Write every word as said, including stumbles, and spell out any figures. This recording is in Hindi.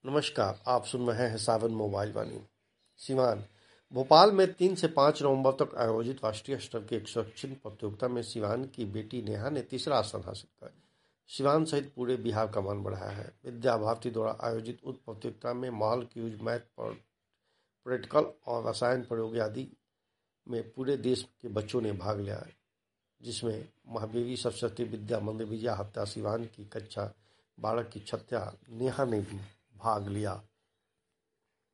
नमस्कार, आप सुन रहे हैं सावन मोबाइल वाणी। सिवान भोपाल में तीन से पाँच नवंबर तक आयोजित राष्ट्रीय स्तर की एक शैक्षिक प्रतियोगिता में सिवान की बेटी नेहा ने तीसरा स्थान हासिल कर सिवान सहित पूरे बिहार का मान बढ़ाया है। विद्या भारती द्वारा आयोजित उक्त प्रतियोगिता में मॉल क्यूज, मैथ, प्रैक्टिकल और रसायन प्रयोग आदि में पूरे देश के बच्चों ने भाग लिया, जिसमें महादेवी सरस्वती विद्या मंदिर विजया हत्या सिवान की कक्षा बारह की छात्रा नेहा ने भी भाग लिया।